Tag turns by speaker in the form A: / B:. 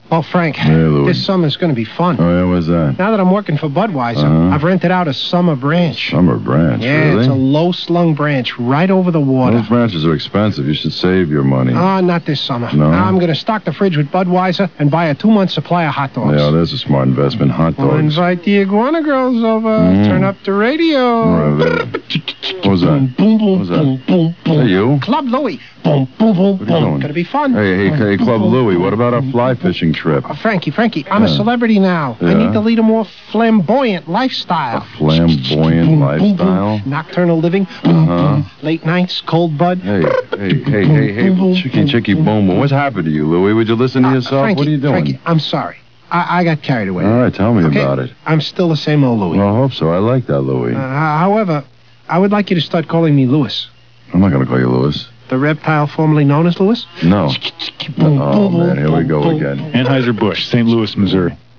A: Well, Frank,
B: Louis.
A: this summer's going to be fun.
B: Oh, yeah, what's that?
A: Now that I'm working for Budweiser, I've rented out a summer branch.
B: Summer branch,
A: Yeah,
B: really?
A: it's a low-slung branch right over the water.
B: Those branches are expensive. You should save your money.
A: Not this summer.
B: No?
A: Now I'm going to stock the fridge with Budweiser and buy a 2-month supply of hot dogs.
B: Yeah, there's a smart investment. Hot
A: We'll
B: dogs.
A: invite the iguana girls over. Turn up the radio.
B: What was that?
A: Boom, boom,
B: What was that?
A: boom, boom, boom.
B: Hey, you?
A: Club Louie. Boom, boom, boom,
B: What are you
A: boom.
B: doing?
A: Gonna be fun.
B: Hey, Club Louie, what about our fly fishing trip?
A: Frankie, I'm a celebrity now. I need to lead a more flamboyant lifestyle.
B: A flamboyant
A: Boom,
B: lifestyle?
A: boom. Nocturnal living. Boom, boom. Late nights, cold bud.
B: Hey, chicky, boom, boom. What's happened to you, Louie? Would you listen to yourself?
A: Frankie,
B: What are you doing?
A: Frankie, I'm sorry. I got carried away.
B: All right, tell me
A: Okay?
B: about it.
A: I'm still the same old Louie.
B: Well, I hope so. I like that, Louie.
A: However, I would like you to start calling me Louis.
B: I'm not going to call you Louis.
A: The reptile formerly known as Louis?
B: No.
A: Boom,
B: Oh,
A: boom,
B: man, here we
A: boom,
B: go
A: boom.
B: again.
C: Anheuser-Busch, St. Louis, Missouri.